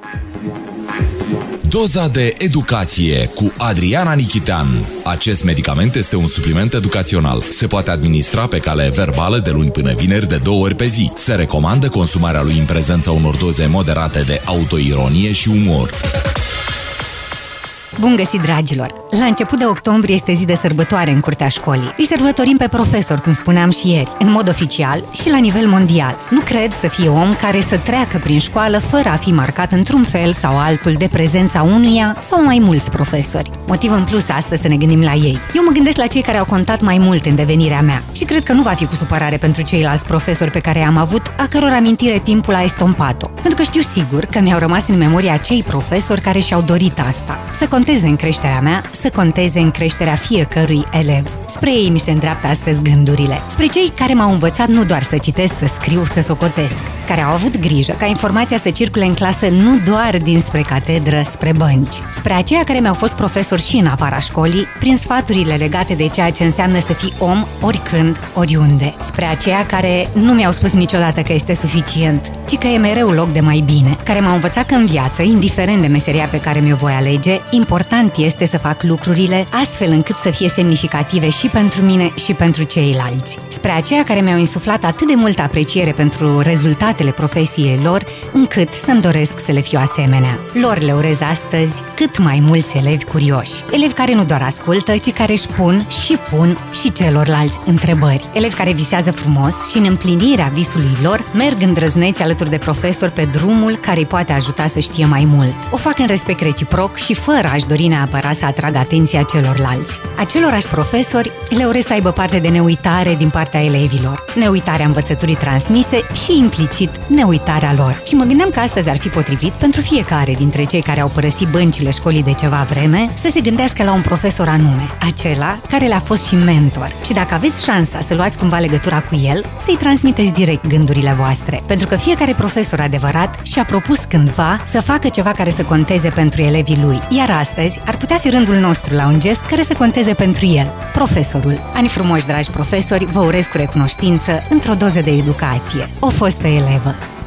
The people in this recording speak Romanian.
Doza de educație cu Adriana Nichitean. Acest medicament este un supliment educațional. Se poate administra pe cale verbală de luni până vineri de 2 ori pe zi. Se recomandă consumarea lui în prezența unor doze moderate de autoironie și umor. Bun găsit, dragilor! La început de octombrie este zi de sărbătoare în curtea școlii. Îi sărbătorim pe profesori, cum spuneam și ieri, în mod oficial și la nivel mondial. Nu cred să fie om care să treacă prin școală fără a fi marcat într-un fel sau altul de prezența unuia sau mai mulți profesori. Motiv în plus astăzi să ne gândim la ei. Eu mă gândesc la cei care au contat mai mult în devenirea mea și cred că nu va fi cu supărare pentru ceilalți profesori pe care i-am avut, a căror amintire timpul a estompat-o. Pentru că știu sigur că mi-au rămas în memorie acei profesori care și-au dorit asta. Să conteze în creșterea mea, să conteze în creșterea fiecărui elev. Spre ei mi se îndreaptă astăzi gândurile. Spre cei care m-au învățat nu doar să citesc, să scriu, să socotesc, care au avut grijă ca informația să circule în clasă nu doar dinspre catedră spre bănci. Spre aceia care mi-au fost profesori și în afara școlii, prin sfaturile legate de ceea ce înseamnă să fii om oricând, oriunde. Spre aceia care nu mi-au spus niciodată că este suficient, ci că e mereu loc de mai bine, care m-au învățat că în viață, indiferent de meseria pe care mi-o voi alege, important este să fac lucrurile astfel încât să fie semnificative și pentru mine și pentru ceilalți. Spre aceia care mi-au insuflat atât de multă apreciere pentru rezultatele profesiei lor, încât să-mi doresc să le fiu asemenea. Lor le urez astăzi cât mai mulți elevi curioși. Elevi care nu doar ascultă, ci care își pun și celorlalți întrebări. Elevi care visează frumos și în împlinirea visului lor merg îndrăzneți alături de profesori pe drumul care îi poate ajuta să știe mai mult. O fac în respect reciproc și fără a-și dori neapărat să atragă atenția celorlalți. Acelorași profesori le urez să aibă parte de neuitare din partea elevilor. Neuitarea învățăturii transmise și implicit neuitarea lor. Și mă gândeam că astăzi ar fi potrivit pentru fiecare dintre cei care au părăsit băncile școlii de ceva vreme să se gândească la un profesor anume, acela care le-a fost și mentor. Și dacă aveți șansa să luați cumva legătura cu el, să-i transmiteți direct gândurile voastre. Pentru că fiecare profesor adevărat și-a propus cândva să facă ceva care să conteze pentru elevii lui. Iar astăzi ar putea fi rândul nostru la un gest care să conteze pentru el, profesorul. Ani frumoși, dragi profesori, vă urez cu recunoștință într-o doză de educație. O fostă elevă.